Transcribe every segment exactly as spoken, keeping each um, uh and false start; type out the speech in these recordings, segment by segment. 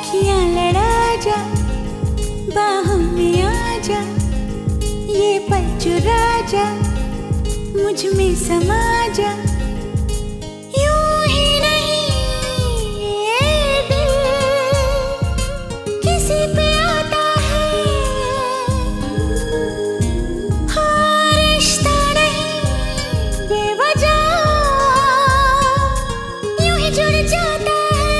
अखियाँ लड़ा जा, बाहों में आ जा, ये पल चुरा जा, मुझ में समा जा। यूं ही नहीं ये दिल किसी पे आता है, हाँ रिश्ता नहीं बेवजह यूं ही जुड़ जाता है।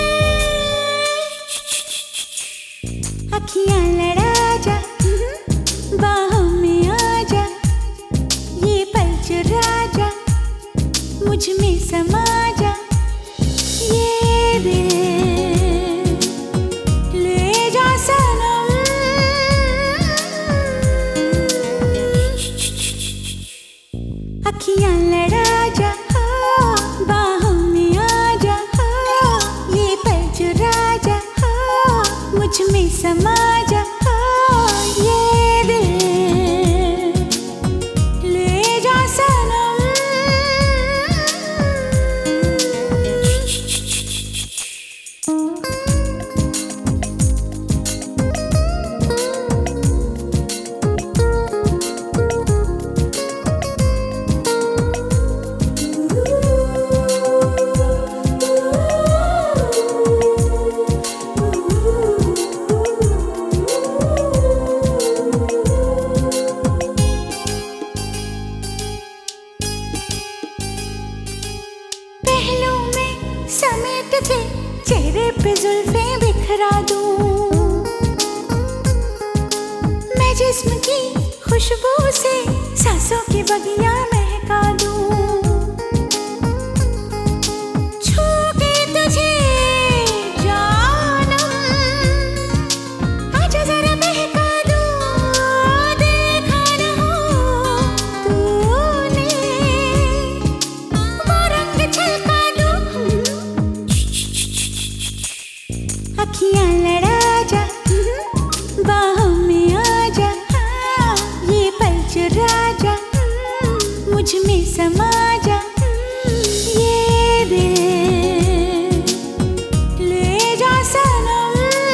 अखियाँ लड़ा जा, बाहों में आ जा, ये पल चुरा जा, मुझ में समा जा। ये दिल ले जा सनम, अखियाँ लड़ा जा, बाहों में आ जा, ये पल चुरा जा, मुझ में समा जा। ये दिल ले जा सनम। पहलू में समेट के चेहरे पे जुल्फें बिखरा दूं, मैं जिस्म की खुशबू से सांसों की बगिया महका दूं। छू के तुझे जानम, आजा जरा बहका दूं, देखा न हो तूने वो रंग छलका दूं। अखियाँ लड़ा जा, बाहों में आ जा, ये पल चुरा जा, मुझ में समा जा। ये दिल ले जा सनम।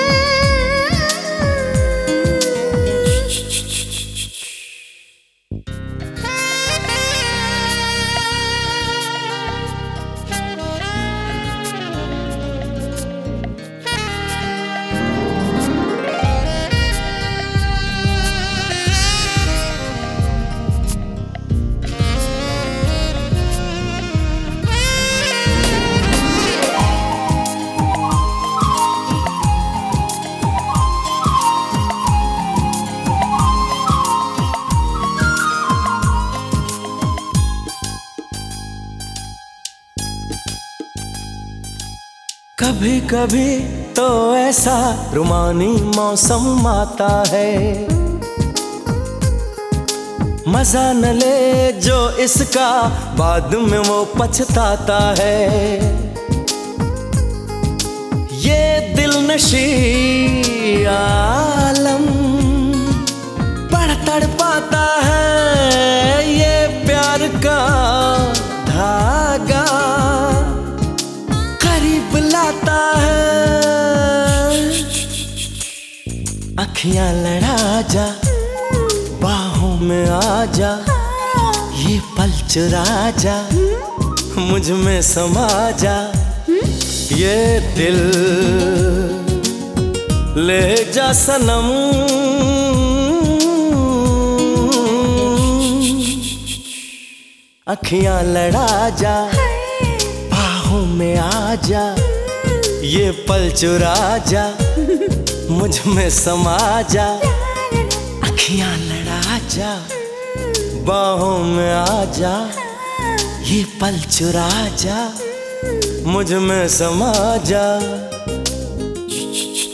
कभी कभी तो ऐसा रुमानी मौसम आता है, मजा न ले जो इसका बाद में वो पछताता है। ये दिलनशी आलम बड़ा तड़पाता है, ये प्यार का धागा करीब लाता है। अखियाँ लड़ा जा, बाहों में आ जा, ये पल चुरा जा, मुझ में समा जा। ये दिल ले जा सनम, अखियाँ लड़ा जा, बाहों में आ जा, ये पल चुरा जा, मुझ में समा जा। अखियाँ लड़ा जा, बाहों में आ जा, ये पल चुरा जा, मुझ में समा जा।